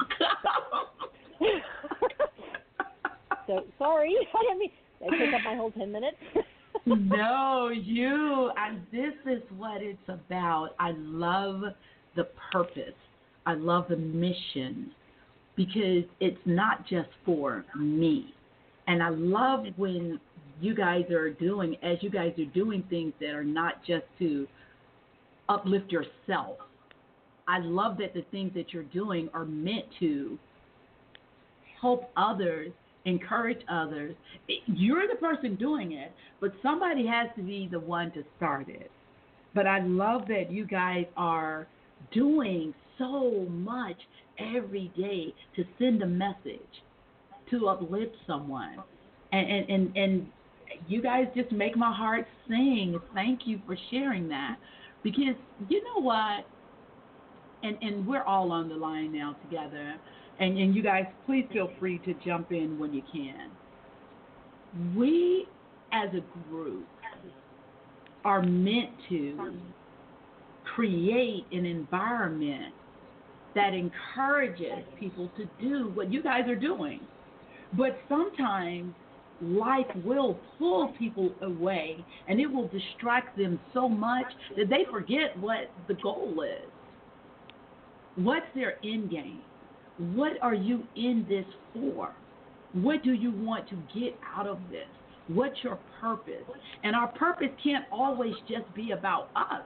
So sorry, I didn't mean I took up my whole ten minutes. No, you, and this is what it's about. I love the purpose. I love the mission because it's not just for me. And I love when you guys are doing, as you guys are doing things that are not just to uplift yourself. I love that the things that you're doing are meant to help others, encourage others. You're the person doing it, but somebody has to be the one to start it. But I love that you guys are doing so much every day to send a message, to uplift someone. And, and, and, and you guys just make my heart sing. Thank you for sharing that. Because you know what? And, and we're all on the line now together. And, and you guys, please feel free to jump in when you can. We, as a group, are meant to create an environment that encourages people to do what you guys are doing. But sometimes life will pull people away, and it will distract them so much that they forget what the goal is. What's their end game? What are you in this for? What do you want to get out of this? What's your purpose? And our purpose can't always just be about us.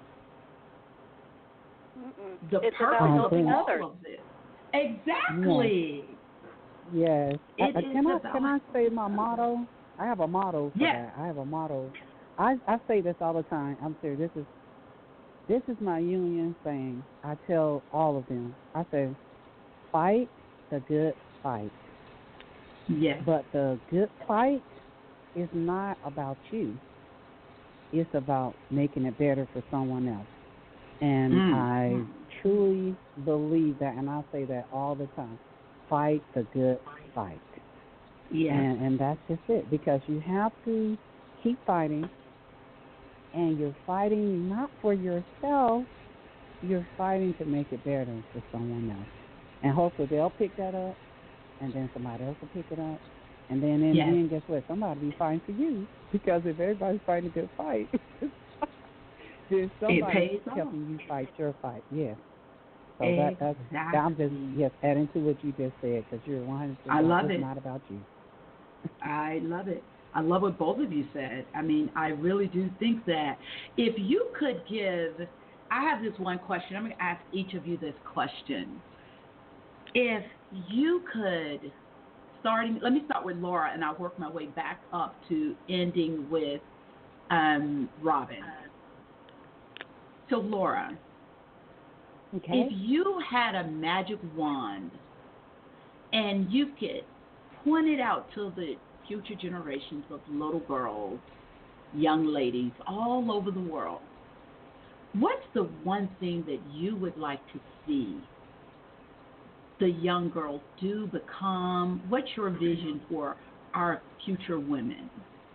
Mm-mm. The It's purpose about of helping all others. of this. Exactly. Yes. It I, I, is can I about- can I say my motto? I have a motto for Yeah. that. I have a motto. I I say this all the time. I'm serious. This is this is my union saying. I tell all of them. I say, fight the good fight. Yes. But the good fight is not about you. It's about making it better for someone else. And Mm. I truly believe that, and I say that all the time. Fight the good fight. Yes. And, and that's just it, because you have to keep fighting, and you're fighting not for yourself, you're fighting to make it better for someone else. And hopefully they'll pick that up, and then somebody else will pick it up. And then in Yes. the end, guess what? Somebody will be fighting for you, because if everybody's fighting a good fight, then somebody's pays off. helping you fight your fight. Yes. So that, that's, Exactly. I'm just, yes, adding to what you just said, because you're one hundred percent I love it's it. not about you. I love it. I love what both of you said. I mean, I really do think that if you could give, I have this one question. I'm going to ask each of you this question. If you could, starting, let me start with Laura, and I'll work my way back up to ending with um, Robin. So, Laura, Okay. if you had a magic wand and you could point it out to the future generations of little girls, young ladies all over the world, what's the one thing that you would like to see the young girls do, become? What's your vision for our future women?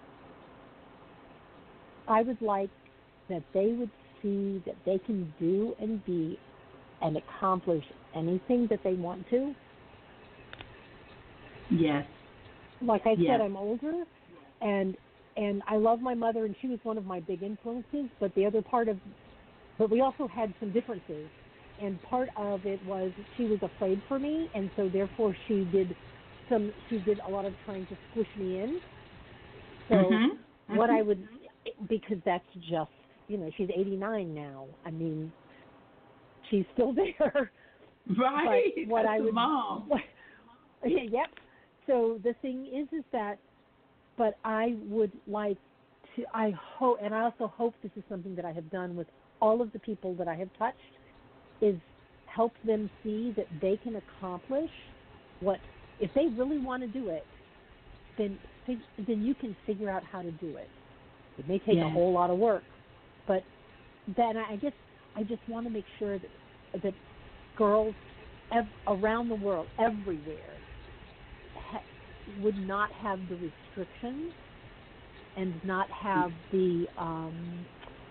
I would like that they would see that they can do and be and accomplish anything that they want to. Yes. Like I Yes. said, I'm older, and and I love my mother, and she was one of my big influences. But the other part of, but we also had some differences, and part of it was she was afraid for me, and so therefore she did some, she did a lot of trying to squish me in. So Mm-hmm. what Mm-hmm. I would, because that's just, you know, she's eighty-nine now. I mean, she's still there. Right. But what That's I the would, mom. What, yep. so the thing is, is that, but I would like to, I hope, and I also hope this is something that I have done with all of the people that I have touched, is help them see that they can accomplish what, if they really want to do it, then then you can figure out how to do it. It may take yes. a whole lot of work, but then I guess I just want to make sure that that girls ev- around the world, everywhere, ha- would not have the restrictions and not have the um,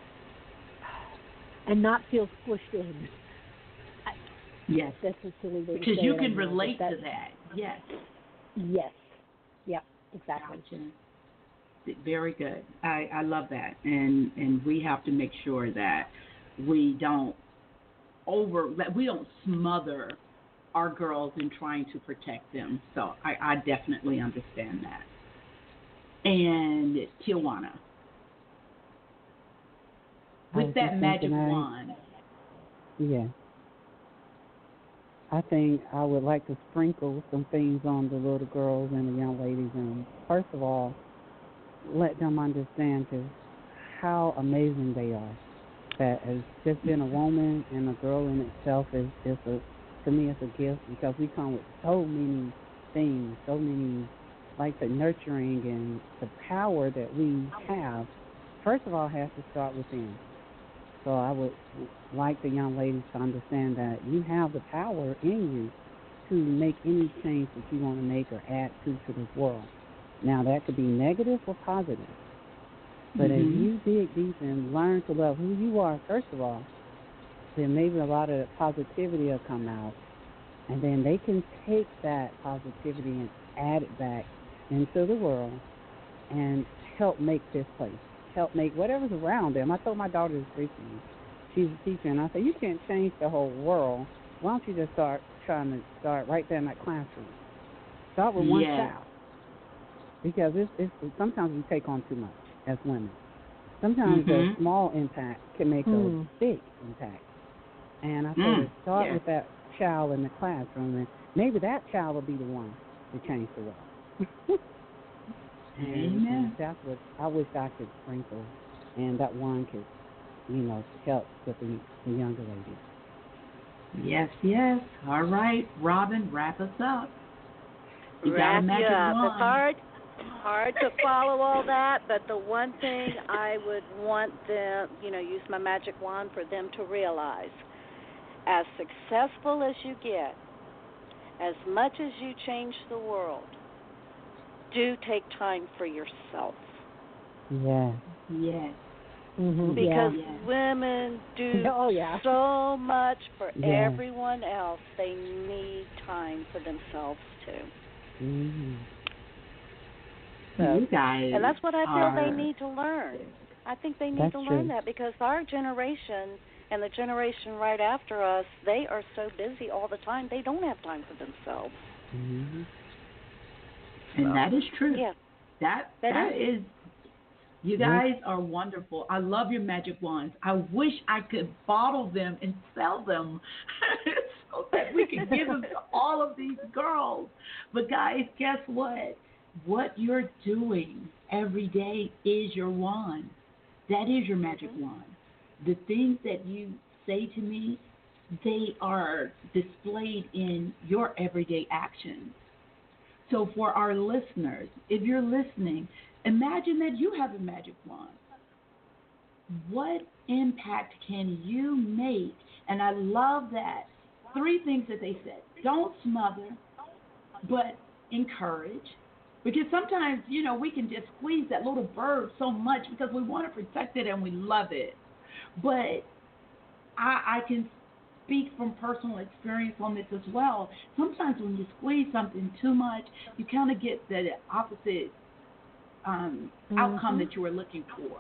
and not feel squished in. I, yes, that's a silly way to because say you it, can know, relate that, to that. Yes. Yes. Yep. Exactly. Gotcha. Very good. I, I love that, and and we have to make sure that we don't over that we don't smother our girls in trying to protect them. So I, I definitely understand that. And Tijuana, with that magic I, wand. Yeah. I think I would like to sprinkle some things on the little girls and the young ladies, and first of all, let them understand just how amazing they are. That as just being a woman and a girl in itself is just a, to me, it's a gift, because we come with so many things, so many, like the nurturing and the power that we have. First of all, has to start within. So I would like the young ladies to understand that you have the power in you to make any change that you want to make or add to to this world. Now, that could be negative or positive. But mm-hmm. if you dig deep and learn to love who you are, first of all, then maybe a lot of positivity will come out. And then they can take that positivity and add it back into the world and help make this place. Help make whatever's around them. I told my daughter this recently. She's a teacher, and I said, you can't change the whole world. Why don't you just start trying to start right there in that classroom? Start with one yeah. child. Because it's, it's, sometimes we take on too much as women. Sometimes mm-hmm. a small impact can make mm. a big impact. And I said, mm. start yeah. with that child in the classroom, and maybe that child will be the one to change the world. And, and that's what I wish I could sprinkle, and that one could, you know, help with the, the younger ladies. Yes, yes. All right, Robin, wrap us up. You wrap got a magic you up. wand. It's hard, hard to follow all that, but the one thing I would want them, you know, use my magic wand for them to realize, as successful as you get, as much as you change the world, do take time for yourself. Yeah. Yes. Mm-hmm. Because yeah. women do oh, yeah. so much for yeah. everyone else. They need time for themselves too. Mm-hmm. So, you guys, and that's what I feel are... they need to learn. I think they need that's to true. learn that, because our generation and the generation right after us, they are so busy all the time, they don't have time for themselves. Mm-hmm. And so, that is true. Yeah. That, that, that is. is... You guys are wonderful. I love your magic wands. I wish I could bottle them and sell them so that we could give them to all of these girls. But guys, guess what? What you're doing every day is your wand. That is your magic mm-hmm. wand. The things that you say to me, they are displayed in your everyday actions. So for our listeners, if you're listening, imagine that you have a magic wand. What impact can you make? And I love that. Three things that they said. Don't smother, but encourage. Because sometimes, you know, we can just squeeze that little bird so much because we want to protect it and we love it. But I, I can speak from personal experience on this as well. Sometimes when you squeeze something too much, you kind of get the opposite Um, mm-hmm. outcome that you were looking for.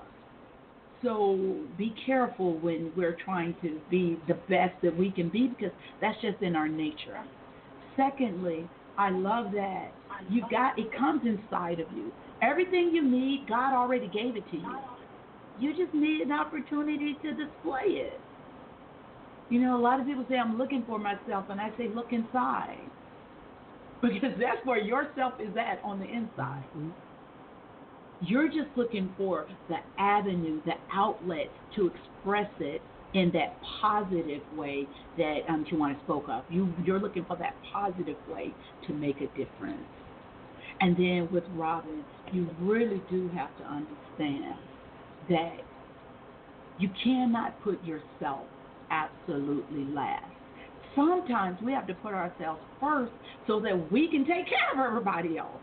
So be careful when we're trying to be the best that we can be, because that's just in our nature. Secondly, I love that you got it comes inside of you. Everything you need, God already gave it to you. You just need an opportunity to display it. You know, a lot of people say, I'm looking for myself, and I say, look inside. because that's where yourself is at on the inside. Mm-hmm. You're just looking for the avenue, the outlet to express it in that positive way that um, Tawana spoke of. You, you're looking for that positive way to make a difference. And then with Robin, you really do have to understand that you cannot put yourself absolutely last. Sometimes we have to put ourselves first so that we can take care of everybody else.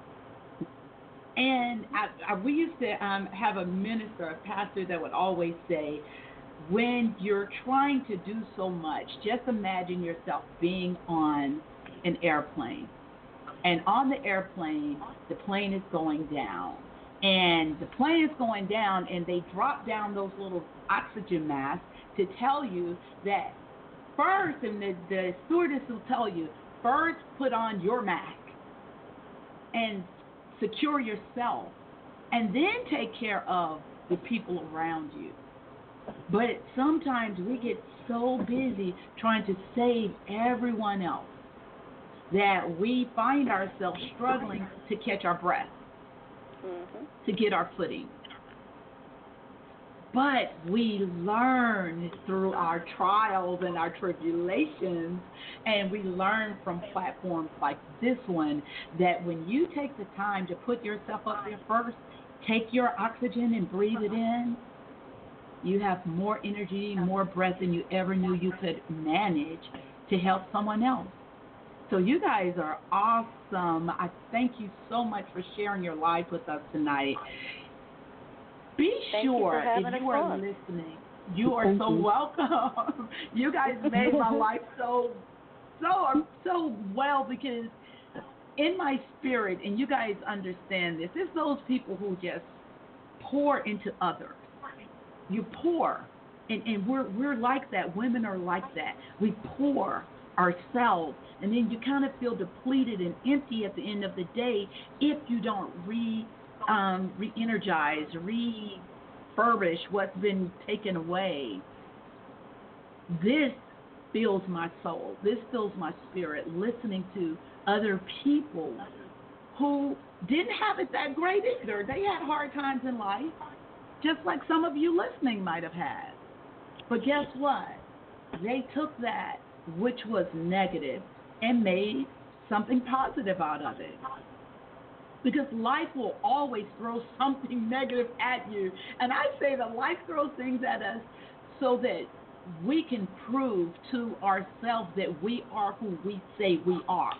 And I, I, we used to um, have a minister, a pastor that would always say, when you're trying to do so much, just imagine yourself being on an airplane. And on the airplane, the plane is going down. And the plane is going down, and they drop down those little oxygen masks to tell you that first, and the, the stewardess will tell you, first put on your mask and secure yourself, and then take care of the people around you. But sometimes we get so busy trying to save everyone else that we find ourselves struggling to catch our breath, mm-hmm. to get our footing. But we learn through our trials and our tribulations, and we learn from platforms like this one that when you take the time to put yourself up there first, take your oxygen and breathe it in, you have more energy, more breath than you ever knew you could manage to help someone else. So you guys are awesome. I thank you so much for sharing your life with us tonight. Be Thank sure you if you are fun. listening, you are Thank so you. welcome. You guys made my life so, so, so well, because in my spirit, and you guys understand this, it's those people who just pour into others. You pour, and, and we're we're like that. Women are like that. We pour ourselves, and then you kind of feel depleted and empty at the end of the day if you don't re um, re-energize, refurbish what's been taken away. This fills my soul. This fills my spirit, listening to other people who didn't have it that great either. They had hard times in life, just like some of you listening might have had. But guess what? They took that, which was negative, and made something positive out of it. Because life will always throw something negative at you. And I say that life throws things at us so that we can prove to ourselves that we are who we say we are.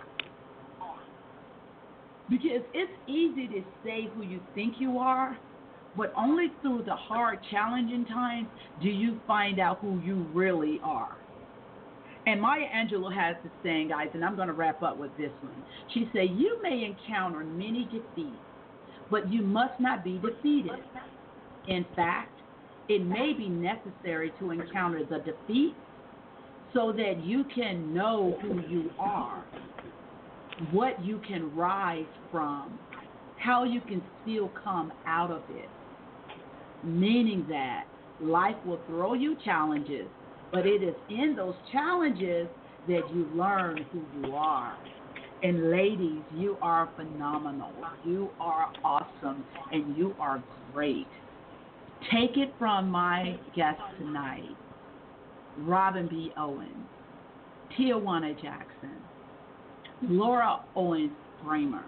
Because it's easy to say who you think you are, but only through the hard, challenging times do you find out who you really are. And Maya Angelou has this saying, guys, and I'm going to wrap up with this one. She said, you may encounter many defeats, but you must not be defeated. In fact, it may be necessary to encounter the defeat so that you can know who you are, what you can rise from, how you can still come out of it. Meaning that life will throw you challenges, but it is in those challenges that you learn who you are. And ladies, you are phenomenal. You are awesome, and you are great. Take it from my guest tonight, Robin B. Owens, Tawana Jackson, Laura Owens Bramer.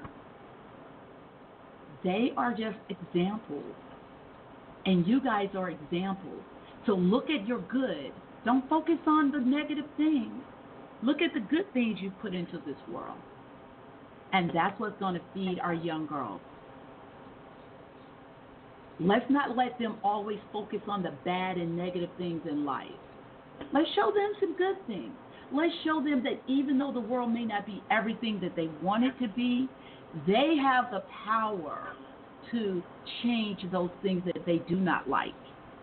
They are just examples, and you guys are examples. So look at your good. Don't focus on the negative things. Look at the good things you put into this world. And that's what's going to feed our young girls. Let's not let them always focus on the bad and negative things in life. Let's show them some good things. Let's show them that even though the world may not be everything that they want it to be, they have the power to change those things that they do not like.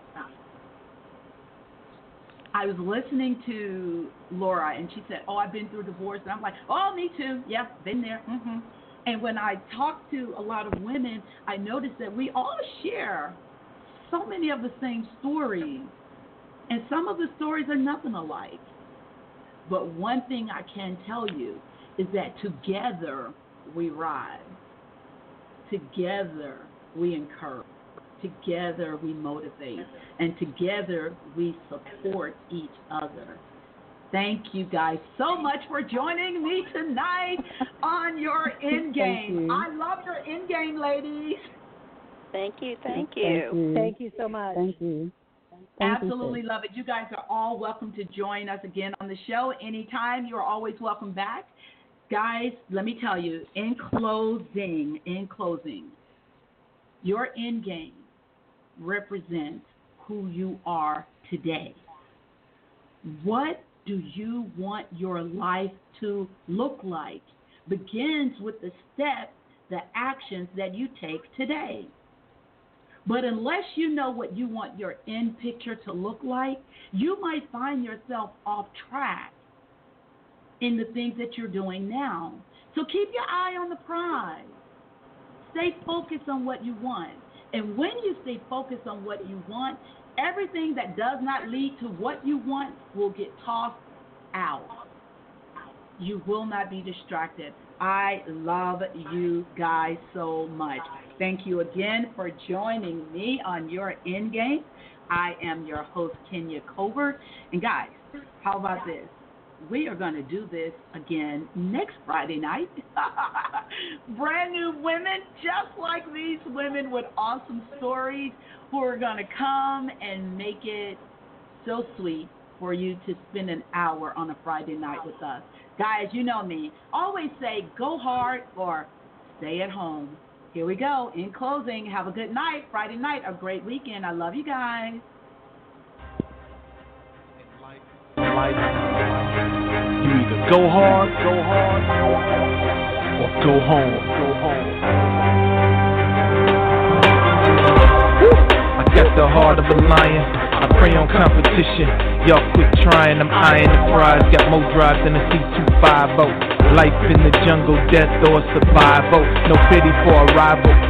I was listening to Laura, and she said, oh, I've been through divorce. And I'm like, oh, me too. Yeah, been there. Mm-hmm. And when I talk to a lot of women, I notice that we all share so many of the same stories. And some of the stories are nothing alike. But one thing I can tell you is that together we rise. Together we encourage. Together we motivate. And together we support each other. Thank you guys so much for joining me tonight on your end game. You. I love your end game, ladies. Thank you, thank you. Thank you, Thank you so much. Thank you. Thank Absolutely you, love it. You guys are all welcome to join us again on the show anytime. You're always welcome back. Guys, let me tell you, in closing, in closing, your end game represents who you are today. What do you want your life to look like? Begins with the steps, the actions that you take today. But unless you know what you want your end picture to look like, you might find yourself off track in the things that you're doing now. So keep your eye on the prize. Stay focused on what you want. And when you stay focused on what you want, everything that does not lead to what you want will get tossed out. You will not be distracted. I love you guys so much. Thank you again for joining me on your end game. I am your host, Kenya Colbert. And guys, how about this? We are going to do this again next Friday night. Brand new women, just like these women with awesome stories, who are going to come and make it so sweet for you to spend an hour on a Friday night with us. Guys, you know me. Always say go hard or stay at home. Here we go. In closing, have a good night. Friday night, a great weekend. I love you guys. Life, you either go hard, go hard, or go home, go home. I got the heart of a lion. I prey on competition. Y'all quit trying. I'm eyeing the prize. Got more drive than a C two fifty. Life in the jungle, death or survival. No pity for a rival.